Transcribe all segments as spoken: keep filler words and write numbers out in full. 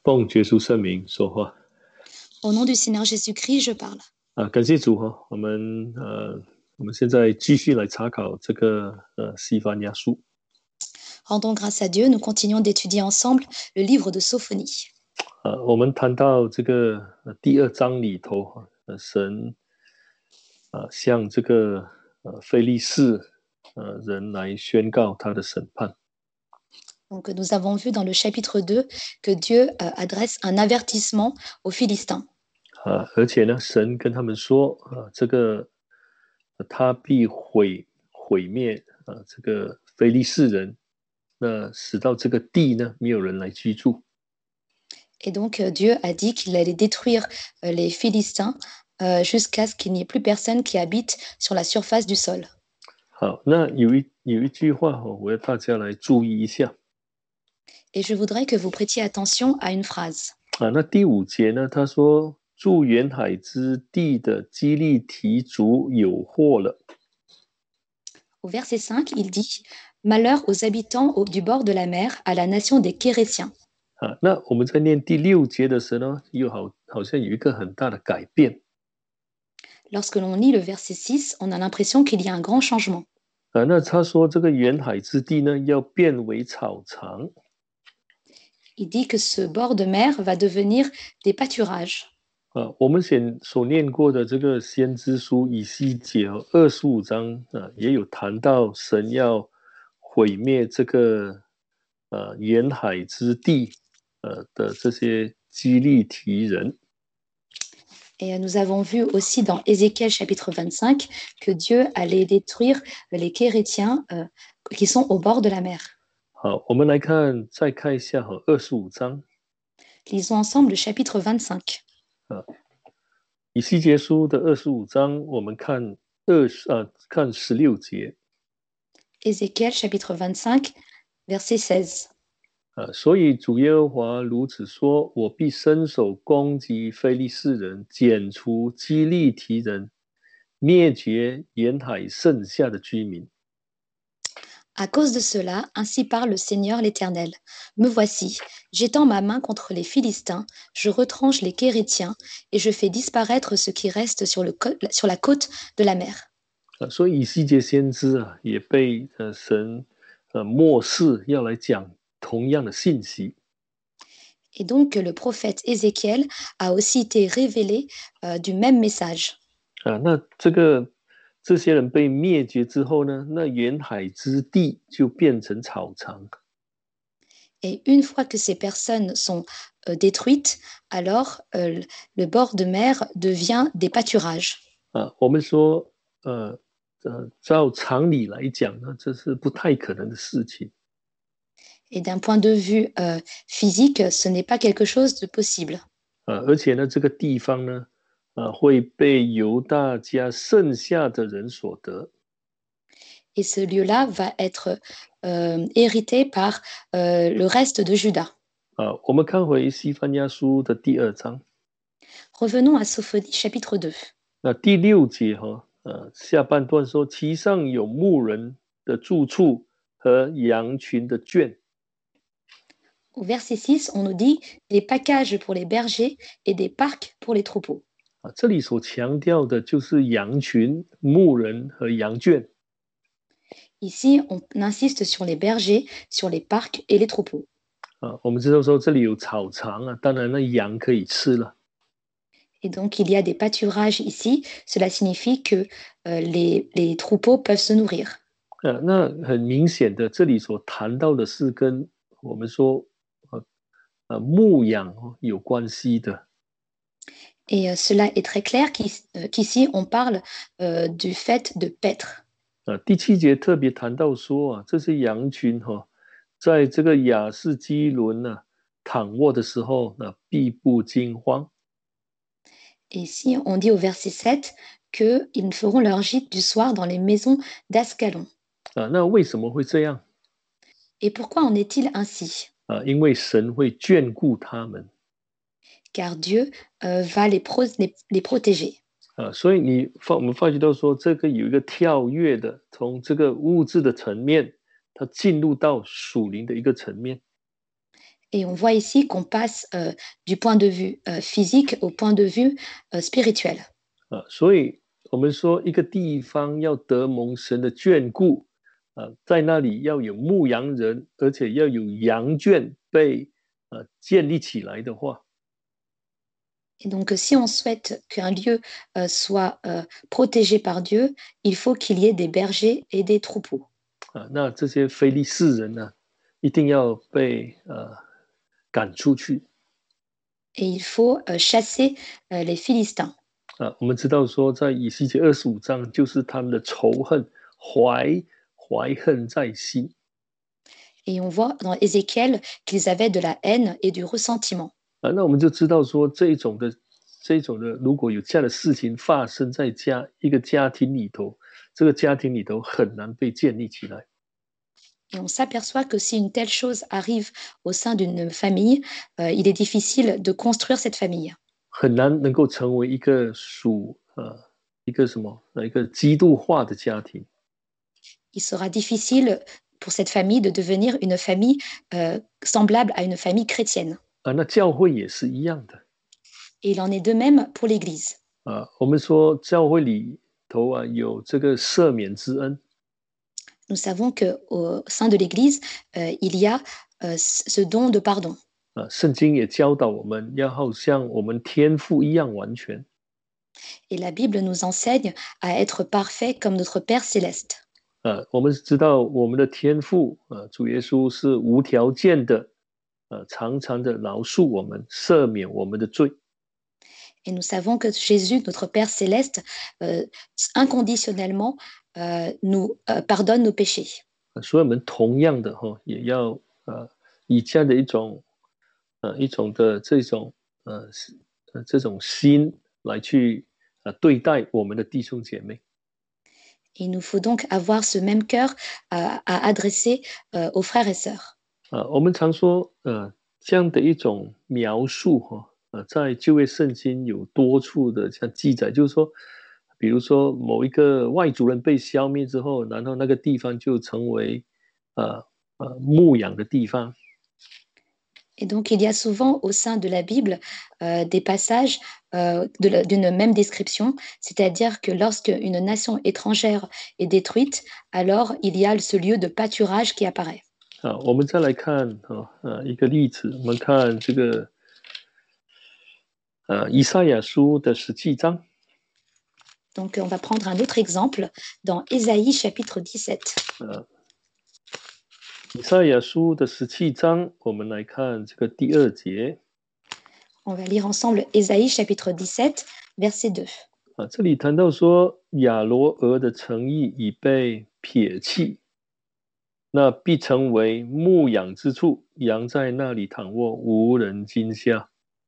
奉耶稣圣名说话 Au nom du Seigneur Jésus-Christ, je parle. 啊！感谢主哈，我们呃，我们现在继续来查考这个呃西番雅书 Rendons grâce à Dieu, nous continuons d'étudier ensemble le livre de Sophonie. 啊。我们谈到这个、呃、第二章里头哈，呃、神啊、呃、向这个呃非利士呃人来宣告他的审判 Donc, nous avons vu dans le chapitre deux que Dieu euh, adresse un avertissement aux Philistins. 啊，而且呢，神跟他们说啊，这个呃他必毁毁灭啊这个非利士人，那使到这个地呢没有人来居住。 Et donc, euh, Dieu a dit qu'il allait détruire euh, les Philistins euh, jusqu'à ce qu'il n'y ait plus personne qui habite sur la surface du sol. 好，那有一有一句话哦，我要大家来注意一下 Et je voudrais que vous prêtiez attention à une phrase. 啊。那第五节呢，他说住沿海之地的基利提族有祸了。 Au verset cinq, il dit Malheur aux habitants au- du bord de la mer, à la nation des Kérétiens. 啊，那我们在念第六节的时候呢，又好好像有一个很大的改变 Lorsque l'on lit le verset six, on a l'impression qu'il y a un grand changement. 啊。那他说这个沿海之地呢，要变为草场 Il dit que ce bord de mer va devenir des pâturages. 啊。我们先所念过的这个先知书以西结二十五章啊，也有谈到神要毁灭这个呃沿海之地呃的这些基利提人 Et nous avons vu aussi dans Ézéchiel chapitre vingt-cinq que Dieu allait détruire les Kérétiens euh, qui sont au bord de la mer. 好，我们来看，再看一下哈，二十五章 Lisons ensemble le chapitre vingt-cinq. 啊，以西结书的二十五章，我们看二十啊，看十六节 Ézéchiel chapitre vingt-cinq, verset seize. 啊，所以主耶和华如此说：我必伸手攻击非利士人，剪除基利提人，灭绝沿海剩下的居民。 À cause de cela, ainsi parle le Seigneur l'Éternel. Me voici, j'étends ma main contre les Philistins, je retranche les Kérétiens, et je fais disparaître ce qui reste sur, le co- sur la côte de la mer. 啊，所以以西结先知啊，也被呃神呃漠视，要来讲同样的信息。 Et donc le prophète Ézéchiel a aussi été révélé euh, du même message. 啊，那这个这些人被灭绝之后呢，那沿海之地就变成草场。 Et une fois que ces personnes sont euh, détruites, alors euh, le bord de mer devient des pâturages. 啊，我们说，呃呃，照常理来讲呢，这是不太可能的事情。 Et d'un point de vue euh, physique, ce n'est pas quelque chose de possible. 啊，而且呢，这个地方呢，啊，会被犹大家剩下的人所得。 Et ce lieu-là va être euh, hérité par euh, le reste de Juda. 啊，我们看回西番雅书的第二章， Revenons à Sophonie chapitre deux. 那第六节哈、呃，下半段说，其上有牧人的住处和羊群的圈。 Au verset six, on nous dit des packages pour les bergers et des parcs pour les troupeaux. 啊，这里所强调的就是羊群、牧人和羊圈。 Ici, on insiste sur les bergers, sur les parcs et les troupeaux. 啊，我们知道说这里有草场啊，当然那羊可以吃了。 Et donc, il y a des pâturages ici. Cela signifie que euh, les, les troupeaux peuvent se nourrir. 呃，那很明显的，这里所谈到的是跟我们说呃呃牧养哦有关系的。 Et euh, cela est très clair qu'ici, euh, qu'ici, on parle euh, du fait de paître. 啊，第七节特别谈到说啊，这些羊群哈、哦，在这个亚士基伦呢、啊、躺卧的时候，那必不惊慌。 Et ici, on dit au verset sept qu'ils feront leur gîte du soir dans les maisons d'Ascalon. 啊，那为什么会这样 Et pourquoi en est-il ainsi? 啊？因为神会眷顾他们 Car Dieu euh, va les, pro- les, les protéger. 啊，所以你发我们发觉到说，这个有一个跳跃的，从这个物质的层面，它进入到属灵的一个层面。 Et on voit ici qu'on passe euh, du point de vue euh, physique au point de vue euh, spirituel. 啊，所以我们说一个地方要得蒙神的眷顾啊，在那里要有牧羊人，而且要有羊圈被呃建立起来的话， Et donc, si on souhaite qu'un lieu euh, soit euh, protégé par Dieu, il faut qu'il y ait des bergers et des troupeaux. 啊，那这些非利士人呢，一定要被呃赶出去。 Et il faut euh, chasser euh, les Philistins. 啊，我们知道说，在以西结二十五章，就是他们的仇恨，怀怀恨在心。 Et on voit dans Ézéchiel qu'ils avaient de la haine et du ressentiment. 啊，那我们就知道说，这一种的这一种的，如果有这样的事情发生在家一个家庭里头，这个家庭里头很难被建立起来。 Et on s'aperçoit que si une telle chose arrive au sein d'une famille, euh, il est difficile de construire cette famille. 很难能够成为一个属呃一个什么呃一个基督化的家庭。 Il sera difficile pour cette famille de devenir une famille euh, semblable à une famille chrétienne. 啊，那教会也是一样的。 Et il en est de même pour l'Église. 啊，我们说教会里头啊有这个赦免之恩。 Nous savons qu'au sein de l'Église, euh, il y a euh, ce don de pardon. 啊，圣经也教导我们要好像我们天父一样完全。 Et la Bible nous enseigne à être parfait comme notre Père céleste. 啊，我们知道我们的天父啊，主耶稣是无条件的，呃，常常的饶恕我们，赦免我们的罪。 Et nous savons que Jésus, notre Père céleste, euh, inconditionnellement euh, nous euh, pardonne nos péchés. 所以我们同样的哈，也要呃以这样的一种呃一种的这种呃呃这种心来去呃对待我们的弟兄姐妹。 Il nous faut donc avoir ce même cœur à, à adresser euh, aux frères et sœurs. 啊，我们常说呃这样的一种描述哈，呃，在旧约圣经有多处的这样记载，就是说，比如说某一个外族人被消灭之后，然后那个地方就成为呃呃牧养的地方。 Et donc, il y a souvent au sein de la Bible euh, des passages euh, de la- d'une même description, c'est-à-dire que lorsque une nation étrangère est détruite, alors il y a ce lieu de pâturage qui apparaît. 啊，我们再来看啊呃一个例子，我们看这个呃以赛亚书的十七章。 Donc, on va prendre un autre exemple dans Ésaïe chapitre dix-sept. 呃，以赛亚书的十七章，我们来看这个第二节。 On va lire ensemble Ésaïe chapitre dix-sept, verset deux. 啊，这里谈到说亚罗俄的诚意已被撇弃，那必成为牧养之处，羊在那里躺卧，无人惊吓。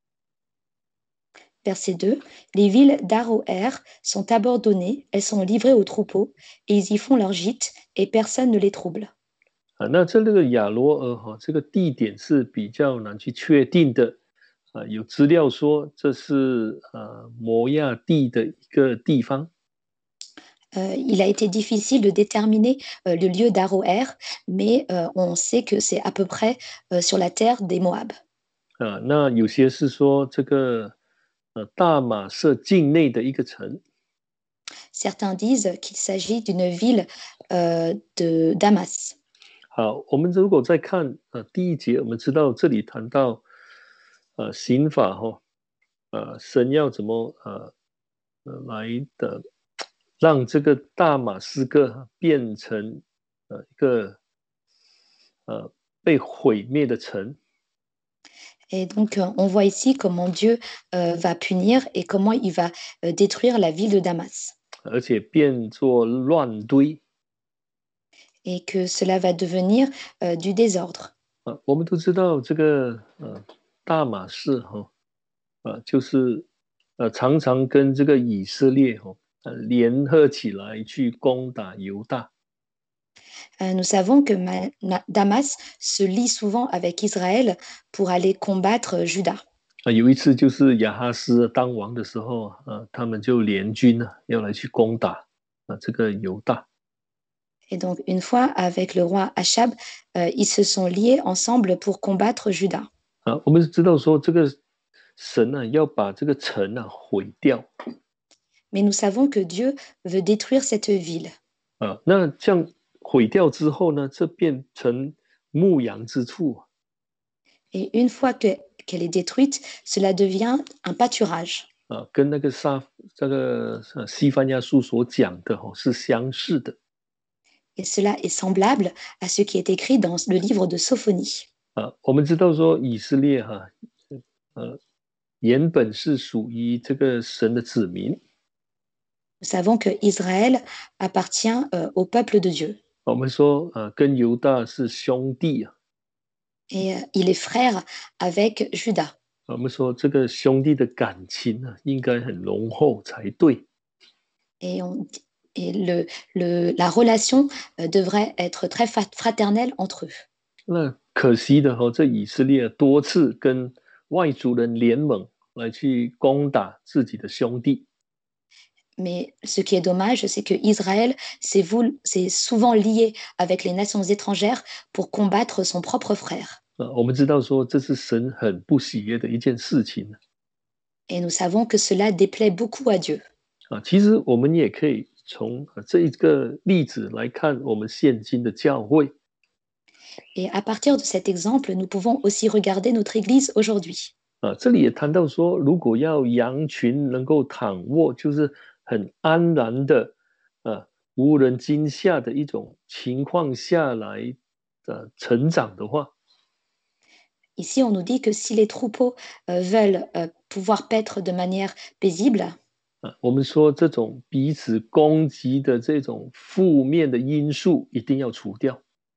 Verset deux. Les villes d'Aroër sont abandonnées, elles sont livrées aux troupeaux, et ils y font leur gîte, et personne ne les trouble. 啊，那这个亚罗俄哈、这个地点是比较难去确定的。啊，有资料说这是呃摩亚地的一个地方。 Euh, il a été difficile de déterminer euh, le lieu d'Aroër, mais euh, on sait que c'est à peu près euh, sur la terre des Moab. 啊，那有些是说这个呃大马色境内的一个城。 Certains disent qu'il s'agit d'une ville euh, de Damas. 好，我们如果再看呃第一节，我们知道这里谈到呃刑法哈、呃神要怎么呃呃来的让这个大马士革变成呃一个呃被毁灭的城。 Et donc, euh, on voit ici comment Dieu euh, va punir et comment il va euh, détruire la ville de Damas. 而且变作乱堆。 Et que cela va devenir euh, du désordre. 啊，我们都知道这个呃大马士哈，啊就是呃常常跟这个以色列哈呃联合起来去攻打犹大。 Euh, nous savons que Ma- Na- Damas se lie souvent avec Israël pour aller combattre Juda. 啊，有一次就是亚哈斯当王的时候啊，他们就联军呢要来去攻打啊这个犹大。 Et donc, une fois, avec le roi Achab, euh, ils se sont liés ensemble pour combattre Juda. 啊，我们知道说这个神啊要把这个城啊毁掉 Mais nous savons que Dieu veut détruire cette ville. 啊，那这样毁掉之后呢，这变成牧羊之处 Et une fois que- qu'elle est détruite, cela devient un pâturage. 啊，跟那个沙这个呃西番雅书所讲的哦是相似的 Et cela est semblable à ce qui est écrit dans le livre de Sophonie. 啊。我们知道说以色列哈、呃原本是属于这个神的子民， Nous savons que Israël appartient euh, au peuple de Dieu. 我们说啊跟犹大是兄弟啊， Et euh, il est frère avec Judas. 我们说这个兄弟的感情啊应该很浓厚才对。 Et, on- et le- le- la relation euh, devrait être très fa- fraternelle entre eux. 那可惜的哈、哦，这以色列多次跟外族人联盟来去攻打自己的兄弟 Mais ce qui est dommage, c'est que Israël s'est voulu- s'est souvent lié avec les nations étrangères pour combattre son propre frère. 啊。我们知道说这是神很不喜悦的一件事情 Et nous savons que cela déplaît beaucoup à Dieu. 啊。其实我们也可以从啊这一个例子来看我们现今的教会 Et à partir de cet exemple, nous pouvons aussi regarder notre Église aujourd'hui. 啊。这里也谈到说，如果要羊群能够躺卧，就是很安然的啊，无人惊吓的一种情况下来呃成长的话。 Ici, on nous dit que si les troupeaux euh, veulent euh, pouvoir paître de manière paisible, 啊，我们说这种彼此攻击的这种负面的因素一定要除掉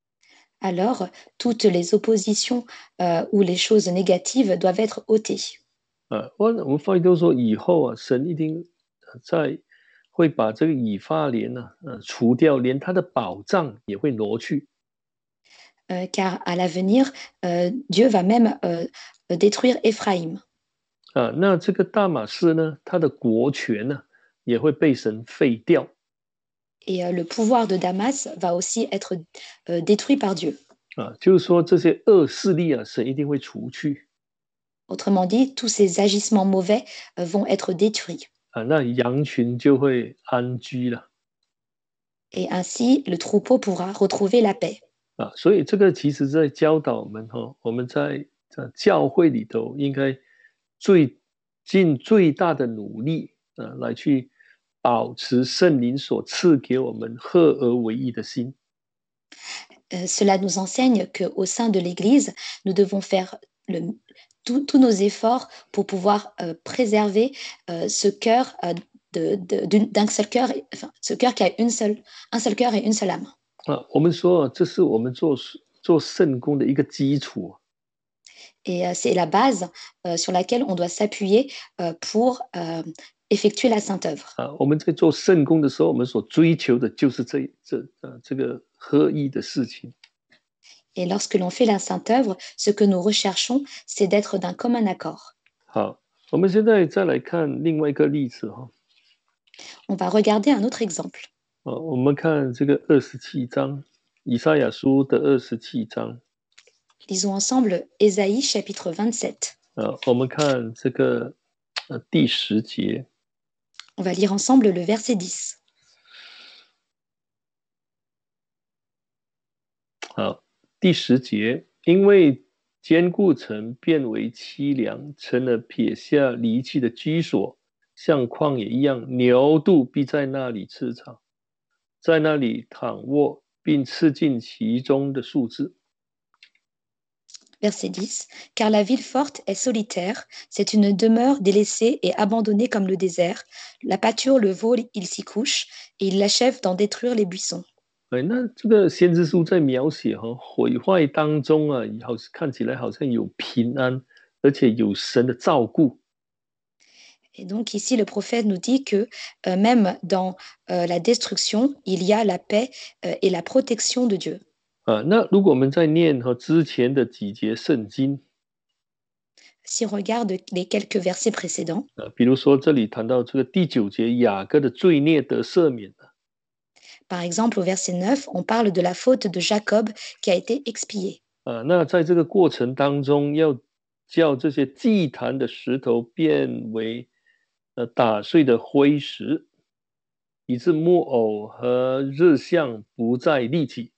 alors toutes les oppositions euh, ou les choses négatives doivent être ôtées. 啊。我我们发现都说以后啊，神一定在会把这个以法莲呢、啊，呃，除掉，连他的宝藏也会挪去 Euh, car à l'avenir, euh, Dieu va même euh, détruire Éphraïm. 啊。那这个大马士呢，他的国权呢、也会被神废掉 Et euh, le pouvoir de Damas va aussi être euh, détruit par Dieu. 啊。就是说这些恶势力啊，神一定会除去 Autrement dit, tous ces agissements mauvais euh, vont être détruits. 啊，那羊群就会安居了。 Et ainsi, le troupeau pourra retrouver la paix. 啊，所以这个其实在教导我们哈、哦，我们在在教会里头应该最尽最大的努力啊，来去保持圣灵所赐给我们合而为一的心 Euh, cela nous enseigne qu'au sein de l'Église, nous devons faire le- tous tous nos efforts pour pouvoir euh, préserver euh, ce cœur euh, de- de- d'une- d'un seul cœur, enfin, ce cœur qui a une seule, un seul cœur et une seule âme. 啊。我们说啊，这是我们做做圣工的一个基础 Et euh, c'est la base euh, sur laquelle on doit s'appuyer euh, pour euh, effectuer la sainte œuvre. 啊。我们在做圣工的时候，我们所追求的就是这这啊这个合一的事情 Et lorsque l'on fait la sainte œuvre, ce que nous recherchons, c'est d'être d'un commun accord. 好，我们现在再来看另外一个例子哈、 On va regarder un autre exemple. 哦。我们看这个二十七章，以赛亚书的二十七章。 Lisons ensemble Ésaïe chapitre vingt-sept. 呃，我们看这个呃第十节， On va lire ensemble le verset dix. 好，第十节，因为坚固城变为凄凉，成了撇下离弃的居所，像旷野一样，牛犊必在那里吃草，在那里躺卧，并吃尽其中的树枝。 Verset dix. Car la ville forte est solitaire, c'est une demeure délaissée et abandonnée comme le désert. La pâture, le veau, il s'y couche, et il l'achève d'en détruire les buissons. 哎，那这个先知书在描写哈、哦、毁坏当中啊，好看起来好像有平安，而且有神的照顾。 Et donc ici, le prophète nous dit que euh, même dans euh, la destruction, il y a la paix euh, et la protection de Dieu. 啊，那如果我们在念和之前的几节圣经 Si on regarde les quelques versets précédents, 啊，比如说这里谈到这个第九节，雅各的罪孽得赦免了 par exemple au verset neuf, on parle de la faute de Jacob qui a été expiée. 啊，那在这个过程当中要叫这些祭坛的石头变为呃打碎的灰石，以致木偶和日像不再立起。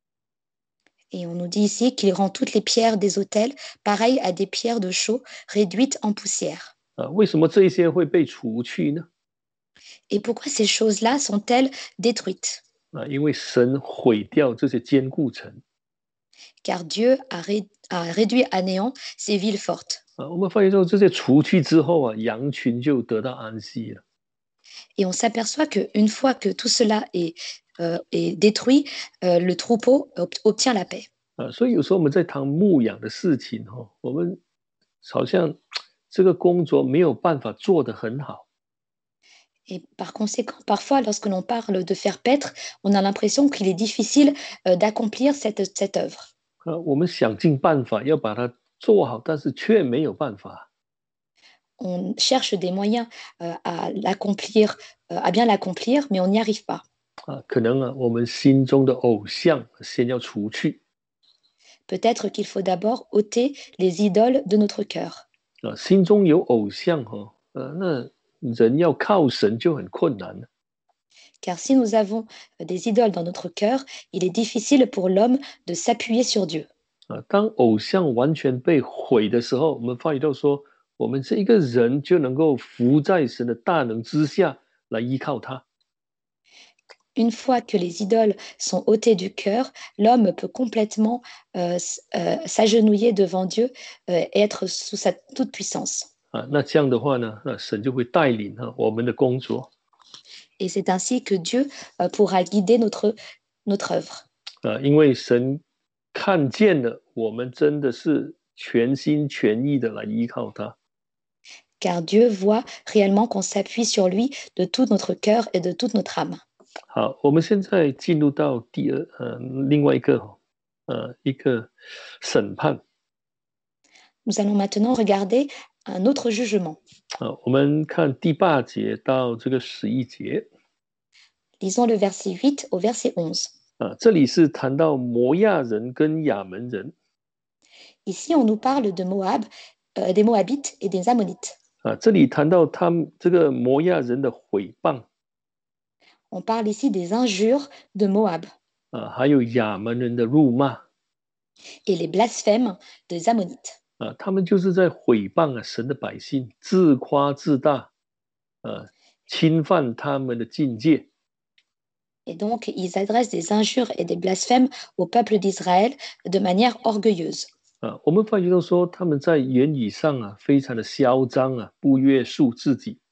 Et on nous dit ici qu'il rend toutes les pierres des autels pareilles à des pierres de chaux réduites en poussière. 啊，为什么这些会被除去呢？ Et pourquoi ces choses-là sont-elles détruites? 啊，因为神毁掉这些坚固城。 Car Dieu a, ré- a réduit à néant ces villes fortes. 啊，我们发现说这些除去之后啊，羊群就得到安息了。 Et on s'aperçoit qu'une fois que tout cela est, euh, est détruit, euh, le troupeau ob- obtient la paix. 啊，所以有时候我们在谈牧养的事情哈、哦，我们好像这个工作没有办法做得很好。 Et par conséquent, parfois, lorsque l'on parle de faire paître, on a l'impression qu'il est difficile euh, d'accomplir cette, cette œuvre. 啊，我们想尽办法要把它做好，但是却没有办法。 On cherche des moyens euh, à l'accomplir, euh, à bien l'accomplir, mais on n'y arrive pas. 啊，可能啊，我们心中的偶像先要除去。 Peut-être qu'il faut d'abord ôter les idoles de notre cœur. 啊，心中有偶像哈、哦，呃，那人要靠神就很困难了。 Car si nous avons des idoles dans notre cœur, il est difficile pour l'homme de s'appuyer sur Dieu. 啊，当偶像完全被毁的时候，我们发觉到说，我们这一个人就能够伏在神的大能之下来依靠他。 Une fois que les idoles sont ôtées du cœur, l'homme peut complètement euh, s- euh, s'agenouiller devant Dieu euh, et être sous sa toute-puissance. 啊，那这样的话呢，那神就会带领啊我们的工作。 Et c'est ainsi que Dieu euh, pourra guider notre, notre œuvre. 啊，因为神看见了我们真的是全心全意的来依靠他。 Car Dieu voit réellement qu'on s'appuie sur lui de tout notre cœur et de toute notre âme. 好，我们现在进入到第二呃另外一个呃一个审判。 Nous allons maintenant regarder un autre jugement. 啊，我们看第八节到这个十一节。 Lisons le verset huit au verset onze. 啊，这里是谈到摩亚人跟亚门人。 Ici, on nous parle de Moab, euh, des Moabites et des Ammonites. 啊，这里谈到他们这个摩亚人的毁谤。 On parle ici des injures de Moab 啊，还有亚门人的辱骂。 et les blasphèmes des Ammonites. 啊，他们就是在毁谤啊神的百姓，自夸自大，啊，侵犯他们的境界。 Et donc, ils adressent des injures et des blasphèmes au peuple d'Israël de manière orgueilleuse. 啊，我们发觉到说他们在言语上啊非常的嚣张啊，不约束自己。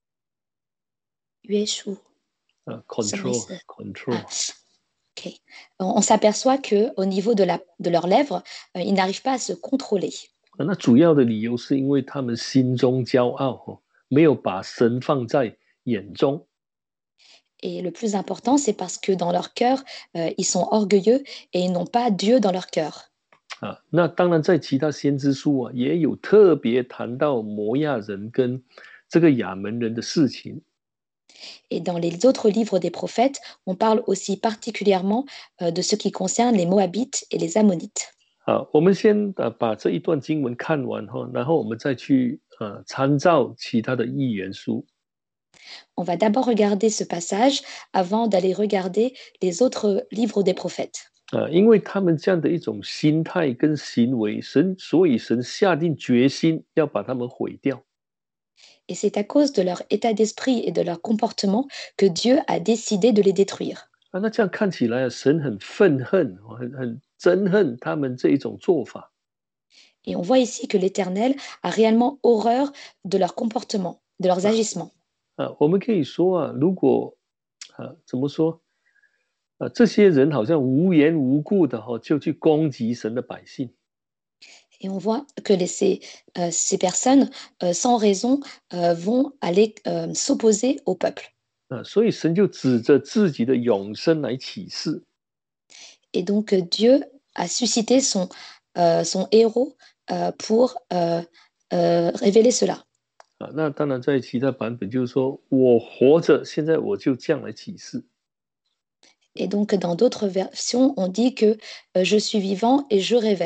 Yueshu, 啊什么意思？ ，control control。 Ok. On, on s'aperçoit qu'au niveau de, la, de leurs lèvres, euh, ils n'arrivent pas à se contrôler. 啊，那主要的理由是因为他们心中骄傲哦，没有把神放在眼中。 Et le plus important, c'est parce que dans leur cœur, euh, ils sont orgueilleux et ils n'ont pas Dieu dans leur cœur. 啊，那当然在其他先知书啊，也有特别谈到摩亚人跟这个亚门人的事情。 Et dans les autres livres des prophètes, on parle aussi particulièrement euh, de ce qui concerne les Moabites et les Ammonites. 好，我们先呃把这一段经文看完哈，然后我们再去呃参照其他的预言书。 On va d'abord regarder ce passage avant d'aller regarder les autres livres des prophètes. 啊，因为他们这样的一种心态跟行为，神所以神下定决心要把他们毁掉。 Et c'est à cause de leur état d'esprit et de leur comportement que Dieu a décidé de les détruire. 啊，那这样看起来啊，神很愤恨，很很憎恨他们这一种做法。 Et on voit ici que l'Éternel a réellement horreur de leur comportement, de leurs agissements. 啊，我们可以说啊，如果啊怎么说啊，这些人好像无缘无故的哈、哦、就去攻击神的百姓。 Et on voit que les- ces, euh, ces personnes, euh, sans raison, euh, vont aller euh, s'opposer au peuple. 啊，所以神就指着自己的永生来启示。 Et donc euh, Dieu a suscité son, euh, son héros euh, pour euh, euh, révéler cela. 啊，那当然在其他版本就是说我活着，现在我就这样来启示。 Et donc dans d'autres versions, on dit que euh, je suis vivant et je révèle.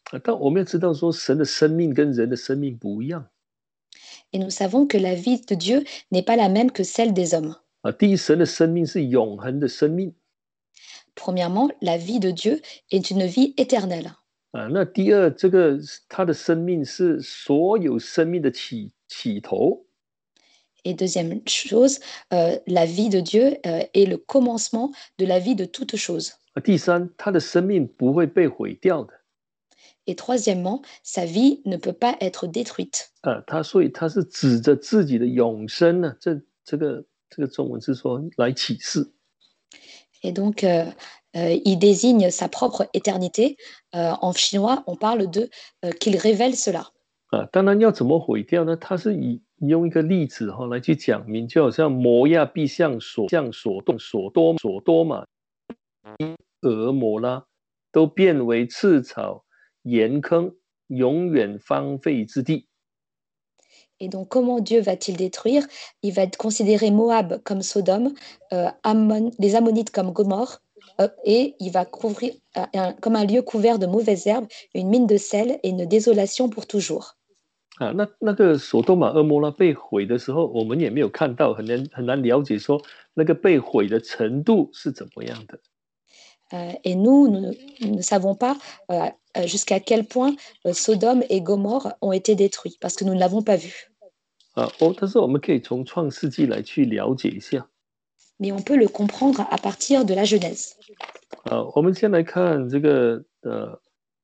啊，但我们要知道说，神的生命跟人的生命不一样 Et nous savons que la vie de Dieu n'est pas la même que celle des hommes. 啊。第一，神的生命是永恒的生命 Premièrement, la vie de Dieu est une vie éternelle. 啊。那第二，这个他的生命是所有生命的起起头 Et deuxième chose, euh, la vie de Dieu euh, est le commencement de la vie de toute chose. 啊。第三，他的生命不会被毁掉的 Et troisièmement, sa vie ne peut pas être détruite. 啊。他所以他是指着自己的永生呢、这这个这个中文是说来启示 Et donc, euh, euh, il désigne sa propre éternité. Euh, en chinois, on parle de euh, qu'il révèle cela. 啊。当然要怎么毁掉呢？他是以用一个例子哈、哦、来去讲明，就好像摩亚必向所向所动所多所多玛俄摩拉都变为赤草盐坑，永远荒废之地。 Et donc, comment Dieu va-t-il détruire? Il va considérer Moab comme Sodome, euh, Ammon, les Ammonites comme Gomorre, euh, et il va couvrir euh, un- comme un lieu couvert de mauvaises herbes, une mine de sel et une désolation pour toujours. 啊，那那个索多玛、俄摩拉被毁的时候，我们也没有看到，很难很难了解说那个被毁的程度是怎么样的。 Euh, et nous, nous, ne nous ne savons pas euh, euh, jusqu'à quel point euh, Sodome et Gomorre ont été détruits, parce que nous ne l'avons pas vu. 啊，哦，但是我们可以从创世纪来去了解一下。 Mais on peut le comprendre à partir de la Genèse. 啊，我们先来看这个呃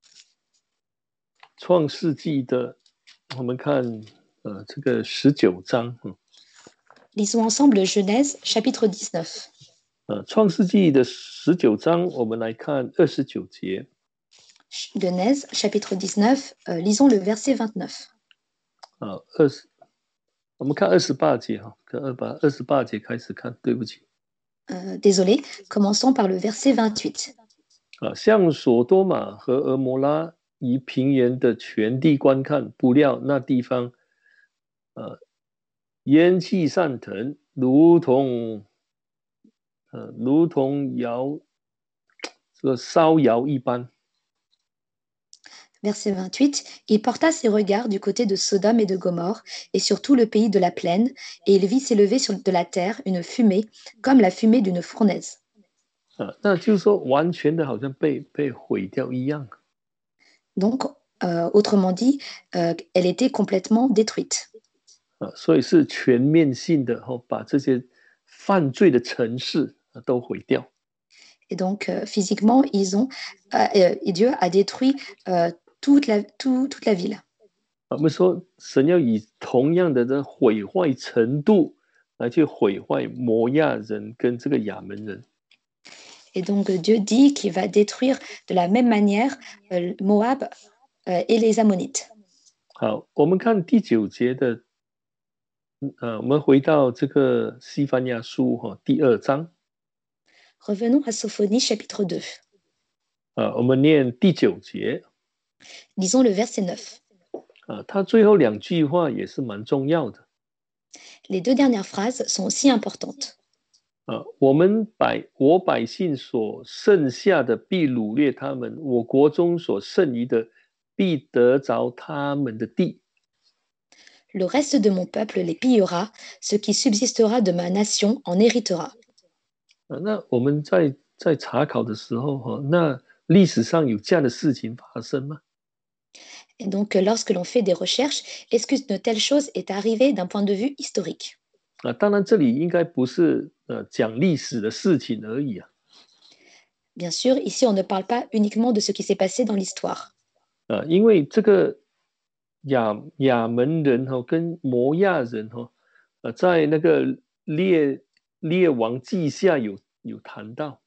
创世纪的，我们看呃这个十九章，嗯， Lisons ensemble Genèse chapitre dix-neuf. 呃，创世纪的十九章，我们来看二十九节。 Genèse chapitre dix-neuf, euh, lisons le verset vingt-neuf. 啊，二十，我们看二十八节哈，跟二八二十八节开始看，对不起。 Euh, désolé, commençons par le verset vingt-huit. 啊，向所多玛和俄摩拉以平原的全地观看，不料那地方，呃，烟气上腾，如同，呃，如同窑，这个烧窑一般。 Verset vingt-huit, il porta ses regards du côté de Sodome et de Gomorre et sur tout le pays de la plaine, et il vit s'élever sur de la terre une fumée, comme la fumée d'une fournaise. 啊，那就是说，完全的好像被被毁掉一样。 Donc, euh, autrement dit, euh, elle était complètement détruite. 啊，所以是全面性的哈、哦，把这些犯罪的城市都毁掉。 Et donc, euh, physiquement, ils ont, euh, euh, et Dieu a détruit euh, toute, la, tout- toute la ville. 我们说，神要以同样的这毁坏程度来去毁坏摩亚人跟这个亚门人。 Et donc, euh, Dieu dit qu'il va détruire de la même manière euh, Moab euh, et les Ammonites. 好，我们看第九节的，呃，我们回到这个西番雅书哈、哦、第二章 Revenons à Sophonie chapitre deux. 啊，我们念第九节 Lisons le verset neuf. 啊，他最后两句话也是蛮重要的 Les deux dernières phrases sont aussi importantes. 啊。我们百我百姓所剩下的必掳掠他们，我国中所剩余的必得着他们的地。 Le reste de mon peuple les pillera, ce qui subsistera de ma nation en héritera. 啊，那我们在在查考的时候哈、哦，那历史上有这样的事情发生吗？ Et donc, euh, lorsque l'on fait des recherches, est-ce qu'une telle chose est arrivée d'un point de vue historique? 啊，当然这里应该不是呃讲历史的事情而已啊。 Bien sûr, ici, on ne parle pas uniquement de ce qui s'est passé dans l'histoire. 啊，因为这个亚亚门人哈、哦、跟摩亚人哈、哦，呃，在那个列列王记下有有谈到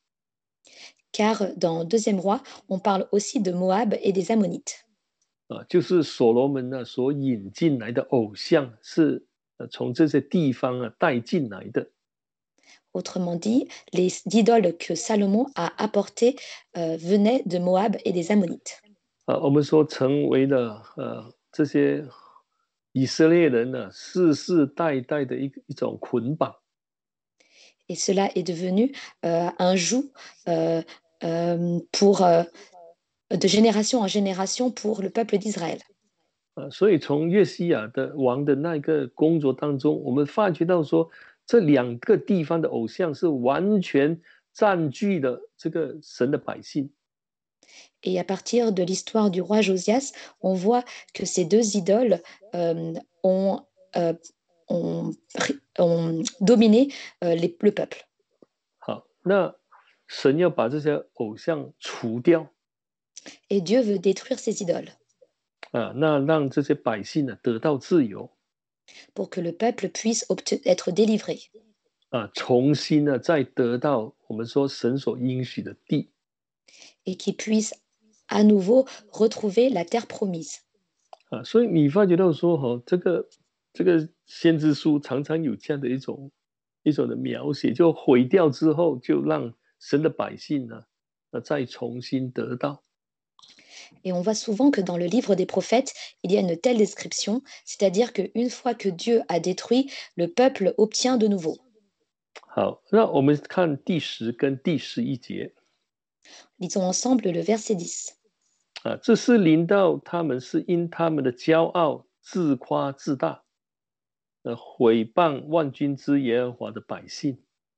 Car dans Deuxième Roi, on parle aussi de Moab et des Ammonites. 啊，就是所罗门呢所引进来的偶像是呃从这些地方啊带进来的。 Autrement dit, les idoles que Salomon a apportées euh, venaient de Moab et des Ammonites. 啊，我们说成为了呃这些以色列人呢世世代代的一一种捆绑。 Et cela est devenu euh, un joug euh, euh, pour, euh, de génération en génération pour le peuple d'Israël. 啊，所以从约西亚的王的那个工作当中，我们发觉到说，这两个地方的偶像是完全占据了这个神的百姓。 Et à partir de l'histoire du roi Josias, on voit que ces deux idoles euh, ont, euh, ont, ont, dominé euh, les, le peuple. 好，那神要把这些偶像除掉。 Et Dieu veut détruire ces idoles. 啊，那让这些百姓呢得到自由。 Pour que le peuple puisse être délivré. 啊，重新呢再得到我们说神所应许的地。 Et qui puisse à nouveau retrouver la terre promise. 啊，所以你发觉到说，哈、哦，这个这个先知书常常有这样的一种一种的描写，就毁掉之后，就让神的百姓呢，呃，再重新得到。 Et on voit souvent que dans le livre des prophètes, il y a une telle description, c'est-à-dire qu'une fois que Dieu a détruit, le peuple obtient de nouveau. 好，那我们看第十跟第十一节。 Lisons ensemble le verset dix. 啊，这是临到他们，是因他们的骄傲、自夸、自大，呃，毁谤万军之耶和华的百姓。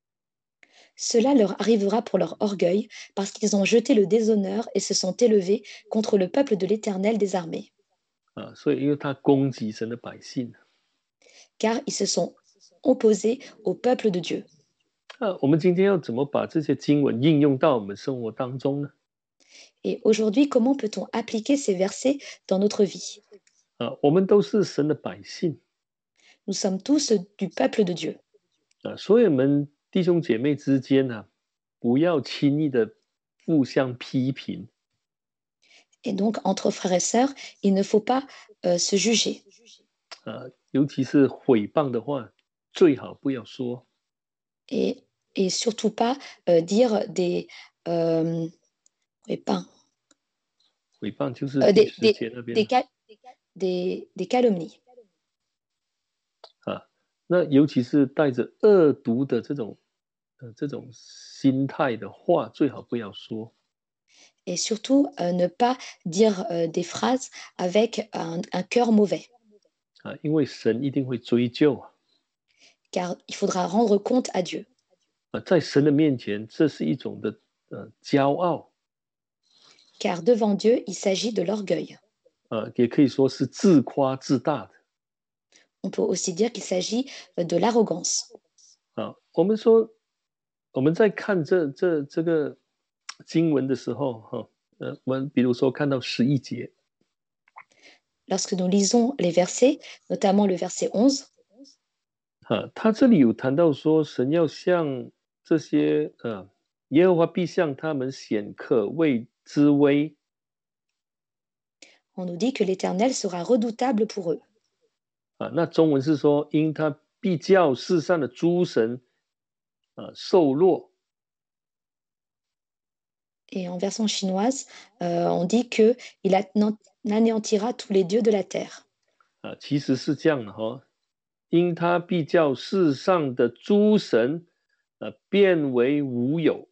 Cela leur arrivera pour leur orgueil, parce qu'ils ont jeté le déshonneur et se sont élevés contre le peuple de l'Éternel des armées. 啊，所以因为他攻击神的百姓。 Car ils se sont opposés au peuple de Dieu. 啊，我们今天要怎么把这些经文应用到我们生活当中呢？ Et aujourd'hui, comment peut-on appliquer ces versets dans notre vie? 啊，我们都是神的百姓。 Nous sommes tous du peuple de Dieu. 啊，所以我们弟兄姐妹之间呢、啊，不要轻易的互相批评。 Et donc, entre frères et sœurs, il ne faut pas euh, se juger. 啊，尤其是毁谤的话，最好不要说。 Et, et surtout pas euh, dire des... Euh, 毁谤毁谤就是呃， 第 des, 十 des, 节那边 des, cal- des, des calomnies. 啊，那尤其是带着恶毒的这种呃这种心态的话，最好不要说。 Et surtout, euh, ne pas dire euh, des phrases avec un, un cœur mauvais. 啊，因为神一定会追究啊。 Car il faudra rendre compte à Dieu. 啊，在神的面前，这是一种的呃骄傲。 Car devant Dieu, il s'agit de l'orgueil. 啊，也可以说是自夸自大的。 On peut aussi dire qu'il s'agit de l'arrogance. 啊，我们说我们在看这这这个经文的时候，哈，呃，我们比如说看到十一节。 Lorsque nous lisons les versets, notamment le verset onze, 啊，他这里有谈到说，神要向这些呃，耶和华必向他们显可畏之威。 on nous dit que l'Éternel sera redoutable pour eux. 啊，那中文是说，因他必叫世上的诸神啊受落。 Et en version chinoise, euh, on dit qu'il anéantira tous les dieux de la terre. 啊，其实是这样的哈、哦，因他必叫世上的诸神呃变为无有。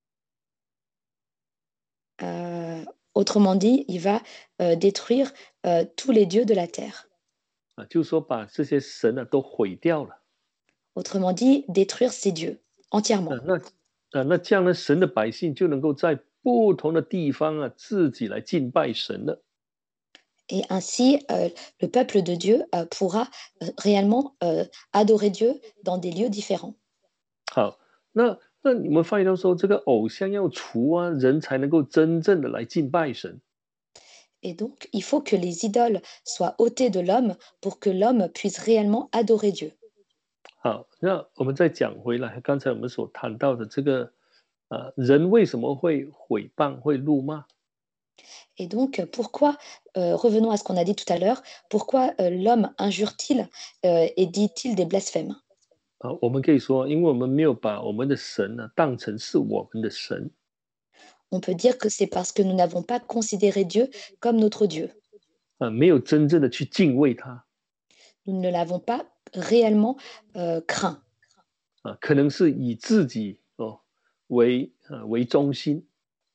Euh, autrement dit, il va euh, détruire euh, tous les dieux de la terre. 啊，就是说把这些神啊都毁掉了。 Autrement dit, détruire ces dieux entièrement. 啊，那啊那这样呢，神的百姓就能够在不同的地方啊自己来敬拜神了。 Et ainsi, euh, le peuple de Dieu euh, pourra euh, réellement euh, adorer Dieu dans des lieux différents. 好，那那你们发现到说，这个偶像要除啊，人才能够真正的来敬拜神。 Et donc, il faut que les idoles soient ôtées de l'homme pour que l'homme puisse réellement adorer Dieu. 好，那我们再讲回来，刚才我们所谈到的这个，呃，人为什么会毁谤、会辱骂？ Et donc, pourquoi, euh, revenons à ce qu'on a dit tout à l'heure, pourquoi euh, l'homme injure-t-il euh, et dit-il des blasphèmes? 啊，我们可以说，因为我们没有把我们的神呢、当成是我们的神。 On peut dire que c'est parce que nous n'avons pas considéré Dieu comme notre Dieu. 啊，没有真正的去敬畏他。 Nous ne l'avons pas réellement euh, craint. 啊，可能是以自己哦为呃为中心。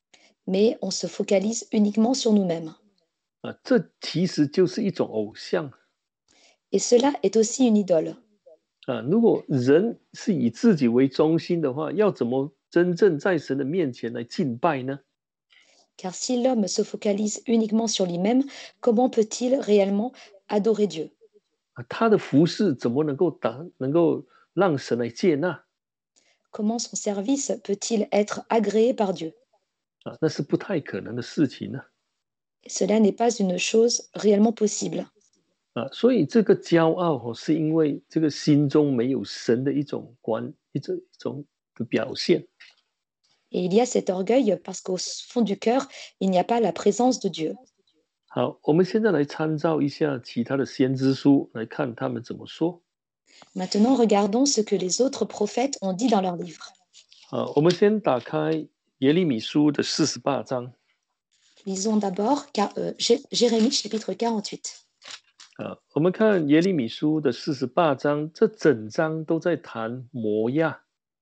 mais on se focalise uniquement sur nous-mêmes. 啊，这其实就是一种偶像 Et cela est aussi une idole. 啊。如果人是以自己为中心的话，要怎么真正在神的面前来敬拜呢？ Car si l'homme se focalise uniquement sur lui-même, comment peut-il réellement adorer Dieu? 啊，他的服饰怎么能够达，能够让神来接纳 Comment son service peut-il être agréé par Dieu? 啊？那是不太可能的事情呢 Cela n'est pas une chose réellement possible. 啊。所以这个骄傲哦，是因为这个心中没有神的一种观，一种一种的表现。 Et il y a cet orgueil parce qu'au fond du cœur, il n'y a pas la présence de Dieu. 好，我们现在来参照一下其他的先知书，来看他们怎么说。 Maintenant, regardons ce que les autres prophètes ont dit dans leurs livres. 好，我们先打开耶利米书的四十八章 Lisons d'abord car, euh, Jé- Jérémie chapitre quarante-huit. 啊，我们看耶利米书的四十八章，这整章都在谈摩亚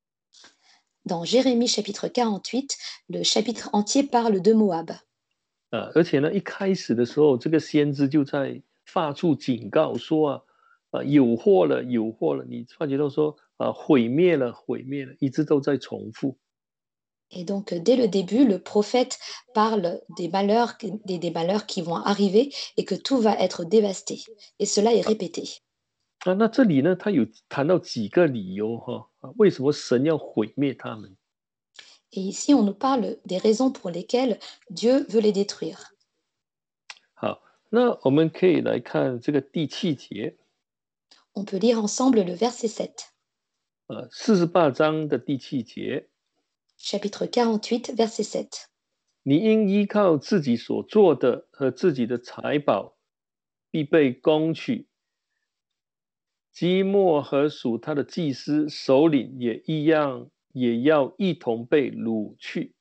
Dans Jérémie chapitre quarante-huit, le chapitre entier parle de Moab. 啊，而且呢，一开始的时候，这个先知就在发出警告说啊，啊，有祸了，有祸了。你发觉到说啊，毁灭了，毁灭了，一直都在重复。 Et donc, dès le début, le prophète parle des malheurs, des, des malheurs qui vont arriver et que tout va être dévasté. Et cela est répété. 啊，那这里呢，他有谈到几个理由哈啊，为什么神要毁灭他们？ Et ici, on nous parle des raisons pour lesquelles Dieu veut les détruire. 好，那我们可以来看这个第七节， On peut lire ensemble le verset sept. 呃，四十八章的第七节， Chapitre quarante-huit, verset sept. 你应依靠自己所做的和自己的财宝，必被攻取。基莫和属他的祭司首领也一样，也要一同被掳去。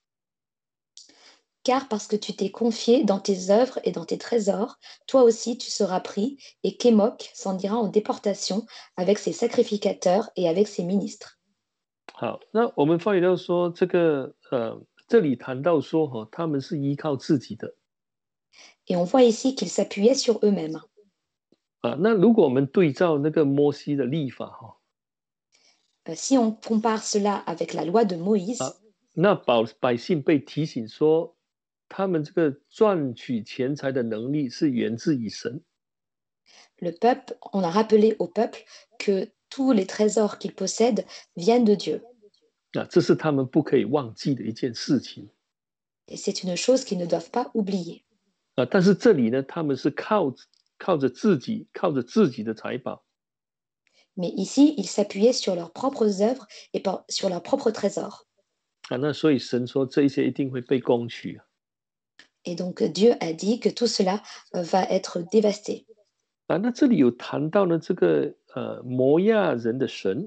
Car parce que tu t'es confié dans tes œuvres et dans tes trésors, toi aussi tu seras pris, et Kémok s'en ira en déportation avec ses sacrificateurs et avec ses ministres. 好，那我们发觉到说，这个呃，这里谈到说哈、哦，他们是依靠自己的 Et on voit ici qu'ils s'appuyaient sur eux-mêmes. 啊。那如果我们对照那个摩西的立法哈、 Euh, si on compare cela avec la loi de 哦、 Moïse, 啊，那百百姓被提醒说，他们这个赚取钱财的能力是源自于神 le peuple, on a rappelé au peuple que tous les trésors qu'il possède viennent de Dieu. 啊，这是他们不可以忘记的一件事情 Et c'est une chose qu'ils ne doivent pas oublier. 啊。但是这里呢，他们是靠靠着自己，靠着自己的财宝 Mais ici, ils s'appuyaient sur leurs propres œuvres et par- sur leurs propres trésors. 啊。那所以神说，这一些一定会被攻取啊。 Et donc Dieu a dit que tout cela euh, va être dévasté. 啊，那这里有谈到呢，这个呃摩亚人的神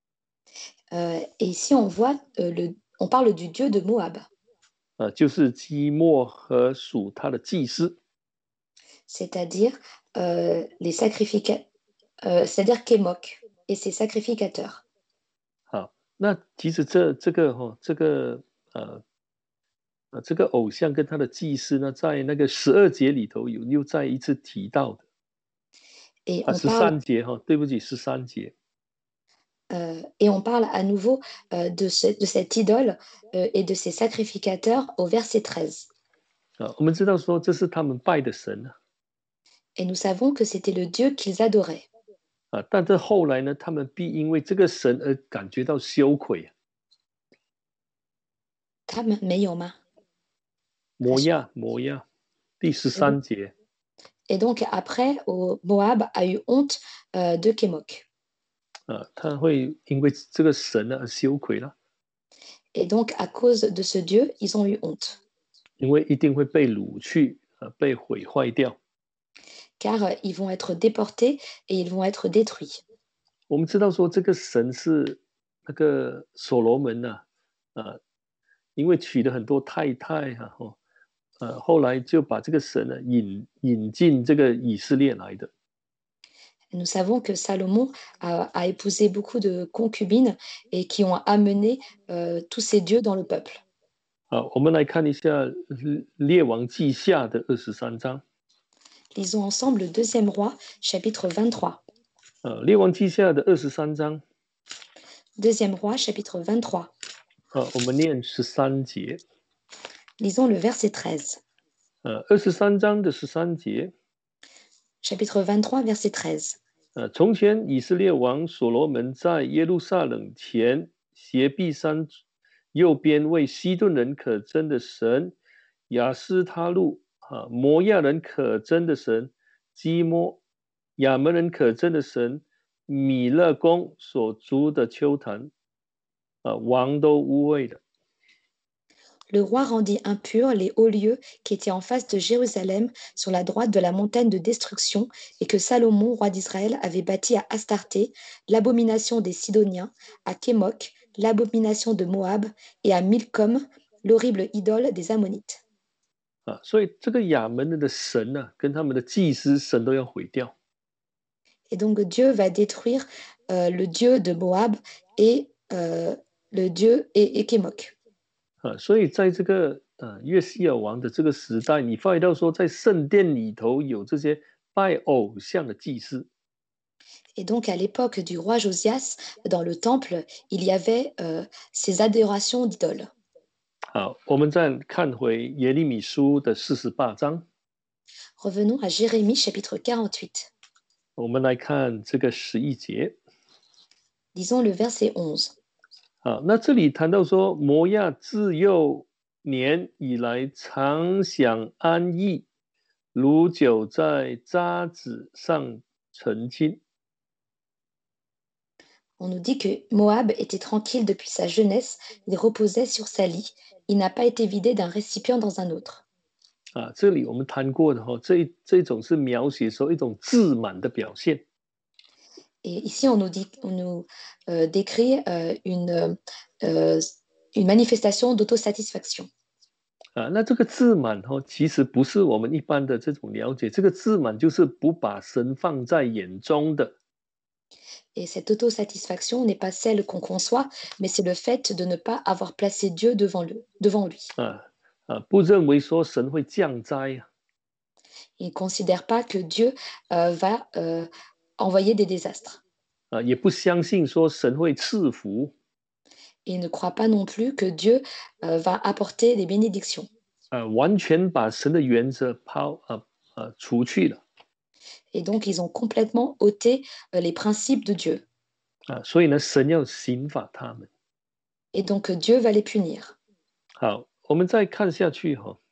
Euh, et ici, on voit, euh, le, on parle du dieu de Moab, 啊，就是基莫和属他的祭司 c'est-à-dire euh, les sacrificateurs, c'est-à-dire Kémok et ses sacrificateurs. 好，那其实这这个哈、哦，这个呃呃这个偶像跟他的祭司呢，在那个十二节里头有又再一次提到的 Et 啊， on 十 parle, 三节哈、哦，对不起，十三节 euh, et on parle à nouveau euh, de, ce- de cette idole euh, et de ses sacrificateurs au verset treize. 啊，我们知道说这是他们拜的神啊， Et nous savons que c'était le dieu qu'ils adoraient. 啊，但这后来呢，他们必因为这个神而感觉到羞愧啊。 他们没有吗？ 摩亚摩亚，第十 Et donc, 三节 et donc après, au- Moab a eu honte euh, de Kémok. 啊，他会因为这个神呢而羞愧了。 Et donc, à cause de ce dieu, ils ont eu honte. 因为一定会被掳去，呃，被毁坏掉。 Car euh, ils vont être déportés et ils vont être détruits. 我们知道说这个神是那个所罗门呐、啊，呃，因为娶了很多太太哈、啊，哦，呃，后来就把这个神呢引引进这个以色列来的。 Nous savons que Salomon a, a épousé beaucoup de concubines et qui ont amené euh, tous ces dieux dans le peuple. 好，我们来看一下《列王记下》的二十三章。 Lisons ensemble le deuxième roi, chapitre vingt-trois. 呃，列王记下的二十三章。 Deuxième roi, chapitre vingt-trois. 呃，我们念十三节。 Lisons le verset treize. 呃，二十三章的十三节。 Chapitre vingt-trois, verset treize. 呃，从前以色列王所罗门在耶路撒冷前斜壁山右边为西顿人可憎的神亚斯他路啊，摩亚人可憎的神基摩，亚门人可憎的神米勒公所筑的丘坛，啊，王都污秽的。 Le roi rendit impurs les hauts lieux qui étaient en face de Jérusalem, sur la droite de la montagne de destruction, et que Salomon, roi d'Israël, avait bâti à Astarté, l'abomination des Sidoniens, à Kémoc, l'abomination de Moab, et à Milcom, l'horrible idole des Ammonites. 啊，所以这个亚门人的神呢、啊，跟他们的祭司神都要毁掉。 Et donc Dieu va détruire euh, le dieu de Moab et euh, le dieu et, et Kémoc. 啊，所以在这个呃约西亚王的这个时代，你发觉到说，在圣殿里头有这些拜偶像的祭司。 Et donc à l'époque du roi Josias, dans le temple, il y avait euh, ces adorations d'idoles. 好，我们再看回耶利米书的四十八章。 Revenons à Jérémie chapitre quarante-huit. 我们来看这个十一节。 Lisons le verset onze. 好，那这里谈到说，摩亚自幼年以来常享安逸，如酒在渣滓上澄清。 On nous dit que Moab était tranquille depuis sa jeunesse, il reposait sur sa lie, il n'a pas été vidé d'un récipient dans un autre. 啊，这里我们谈过的哈、哦，这这种是描写说一种自满的表现。 Et ici, on nous, dit, on nous euh, décrit euh, une, euh, une manifestation d'autosatisfaction. 啊，那这个自满哈、哦，其实不是我们一般的这种了解，这个自满就是不把神放在眼中的。 Et cette autosatisfaction n'est pas celle qu'on conçoit, mais c'est le fait de ne pas avoir placé Dieu devant, le, devant lui. 啊啊，不认为说神会降灾啊。 Il ne considère pas que Dieu euh, va euh, envoyer des désastres. 啊，也不相信说神会赐福。 Il ne croit pas non plus que Dieu euh, va apporter des bénédictions. 啊，完全把神的原则抛啊啊除去了。 Et donc, ils ont complètement ôté euh, les principes de Dieu. 啊，所以呢，神要刑罚他们。 Et donc, Dieu va les punir. 好，我们再看下去哈、哦。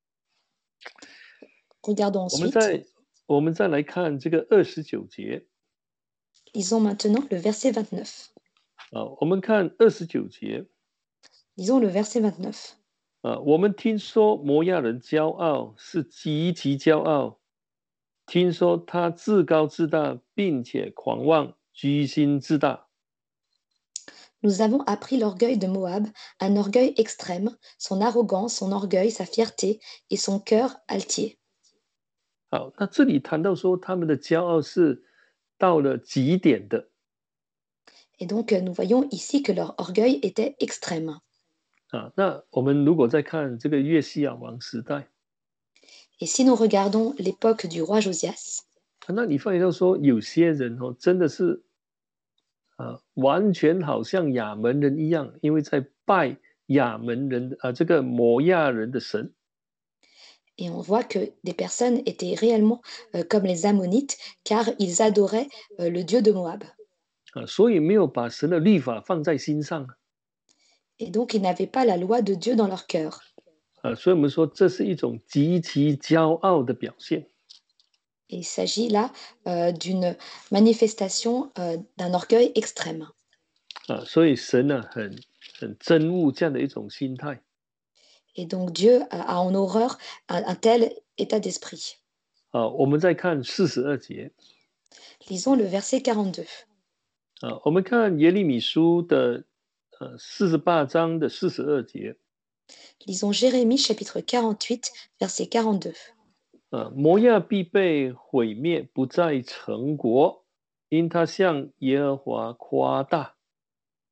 Regardons 我们 ensuite. 再我们再来看这个二十九节。 Lisons maintenant le verset vingt-neuf. 啊，我们看二十九节。 Lisons le verset vingt-neuf. 啊，我们听说摩亚人骄傲，是极其骄傲。听说他自高自大，并且狂妄，居心自大。 Nous avons appris l'orgueil de Moab, un orgueil extrême, son arrogance, son orgueil, sa fierté et son cœur altier. 好，那这里谈到说他们的骄傲是到了极点的。 Et donc, nous voyons ici que leur orgueil était extrême. 啊，那我们如果再看这个约西亚王时代， Et si nous regardons l'époque du roi Josias, 那你发现到说有些人哦，真的是啊，完全好像亚门人一样，因为在拜亚门人啊这个摩亚人的神。 et on voit que des personnes étaient réellement euh, comme les Ammonites, car ils adoraient euh, le dieu de Moab. 啊，所以没有把神的律法放在心上。 Et donc, ils n'avaient pas la loi de Dieu dans leur cœur. 啊，所以我们说这是一种极其骄傲的表现。 Et il s'agit là euh, d'une manifestation euh, d'un orgueil extrême. 啊，所以神呢，很很憎恶这样的一种心态。 Et donc, Dieu a, a en horreur un, un tel état d'esprit. 啊，我们再看四十二节。 Lisons le verset quarante-deux. 啊，我们看耶利米书的呃四十八章的四十二节。 Lisons Jérémie chapitre quarante-huit, verset quarante-deux. 啊，摩亚必被毁灭，不再成国，因他向耶和华夸大。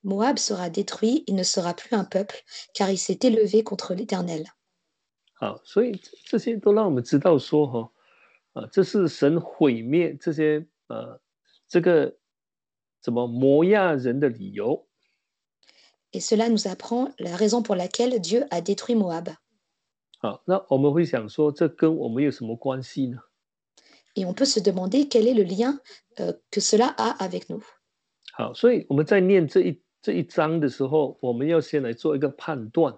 Moab sera détruit, il ne sera plus un peuple, car il s'est élevé contre l'Éternel. 好，所以这这些都让我们知道说哈，啊，这是神毁灭这些呃这个怎么摩亚人的理由。 Et cela nous apprend la raison pour laquelle Dieu a détruit Moab. 好，那我们会想说，这跟我们有什么关系呢？ Et on peut se demander quel est le lien euh, que cela a avec nous. 好，所以我们在念这一这一章的时候，我们要先来做一个判断。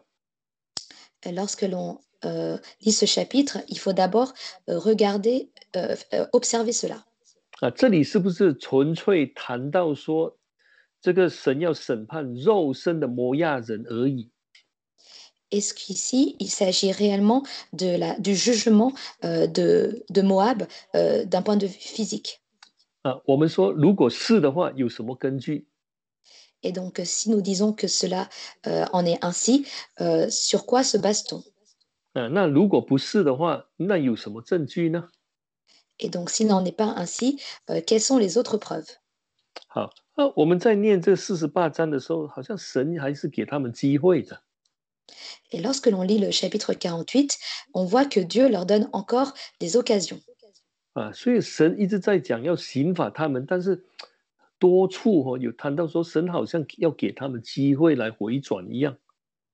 Et lorsque l'on euh, lit ce chapitre, il faut d'abord euh, regarder, euh, euh, observer cela. 啊，这里是不是纯粹谈到说，这个神要审判肉身的摩亚人而已？ Est-ce qu'ici, il s'agit réellement de la, du jugement euh, de, de Moab euh, d'un point de vue physique? 啊，我们说如果是的话，有什么根据？ Et donc, si nous disons que cela euh, en est ainsi, euh, sur quoi se base-t-on? 啊，那如果不是的话，那有什么证据呢？ Et donc, s'il n'en est pas ainsi, euh, quelles sont les autres preuves? 好，那我们在念这四十八章的时候，好像神还是给他们机会的。 Et lorsque l'on lit le chapitre quarante-huit, on voit que Dieu leur donne encore des occasions. 啊，所以神一直在讲要刑罚他们，但是多处哦有谈到说，神好像要给他们机会来回转一样。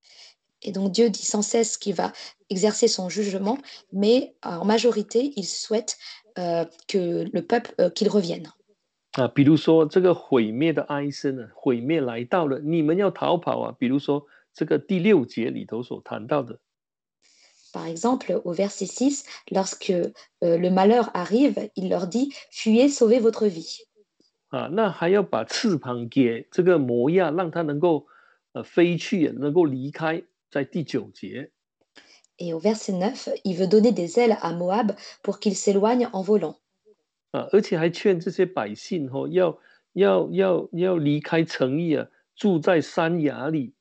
Et donc Dieu dit sans cesse qu'il va exercer son jugement, mais euh, en majorité, il souhaite euh, que le peuple, euh, qu'il revienne. 啊，比如说这个毁灭的哀声呢，毁灭来到了，你们要逃跑啊。比如说这个第六节里头所谈到的。 Par exemple, au verset six, lorsque euh, le malheur arrive, il leur dit, fuyez, sauvez votre vie. 啊，那还要把翅膀给这个摩亚，让他能够呃飞去，能够离开。在第九节。 Et au verset neuf, il veut donner des ailes à Moab pour qu'il s'éloigne en volant. 啊，而且还劝这些百姓哦，要要要要离开城邑啊，住在山崖里。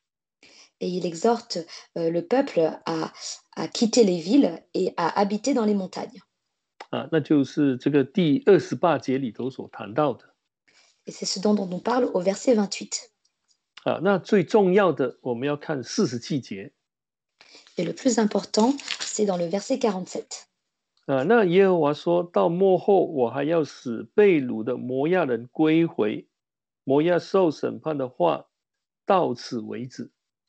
Et il exhorte euh, le peuple à, à quitter les villes et à habiter dans les montagnes. 啊，那就是这个第二十八节里头所谈到的。 Et c'est ce dont on nous parle au verset vingt-huit. 啊，那最重要的我们要看四十七节。 Et le plus important, c'est dans le verset quarante-sept. 啊，那耶和华说到末后，我还要使被掳的摩亚人归回，摩亚受审判的话，到此为止。